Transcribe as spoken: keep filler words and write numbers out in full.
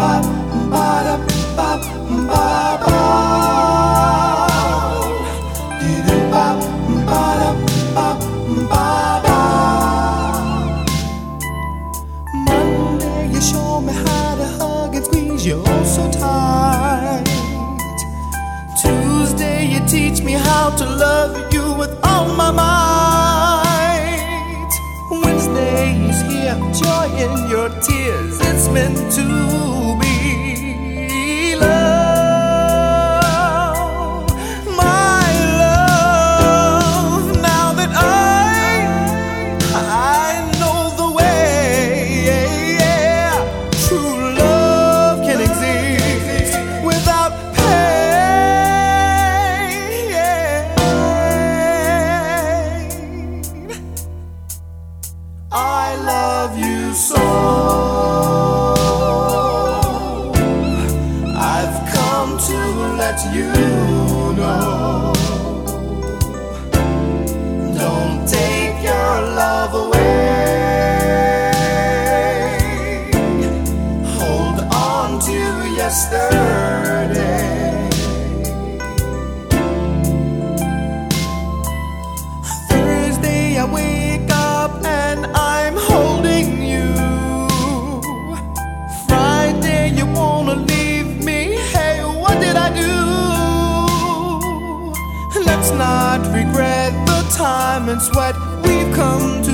Monday, you show me how to hug and squeeze you oh so tight. Tuesday, you teach me how to love you with all my might. Wednesday is here, joy in your tears. It's meant to be love, my love. Now that I I know the way, true love can exist without pain. I love you so. I've come to let you know. Don't take your love away. Hold on to yesterday. Thursday, I wake up and I'm holding you. Friday, you wanna leave me. Hey, what did I do? Let's not regret the time and sweat we've come